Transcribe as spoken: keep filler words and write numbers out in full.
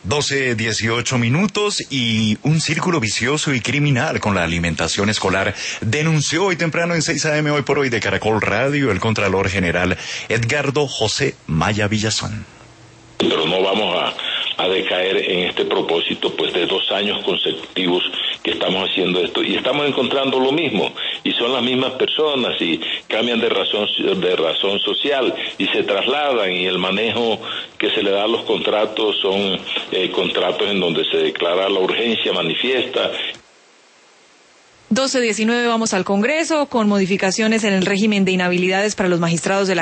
doce, dieciocho minutos y un círculo vicioso y criminal con la alimentación escolar denunció hoy temprano en seis a eme Hoy por Hoy de Caracol Radio el Contralor General Edgardo José Maya Villazón. Pero no vamos a, a decaer en este propósito, pues de dos años consecutivos que estamos haciendo esto y estamos encontrando lo mismo y son las mismas personas y cambian de razón de razón social y se trasladan y el manejo que se le da a los contratos son eh, contratos en donde se declara la urgencia manifiesta. doce diecinueve, vamos al Congreso con modificaciones en el régimen de inhabilidades para los magistrados de la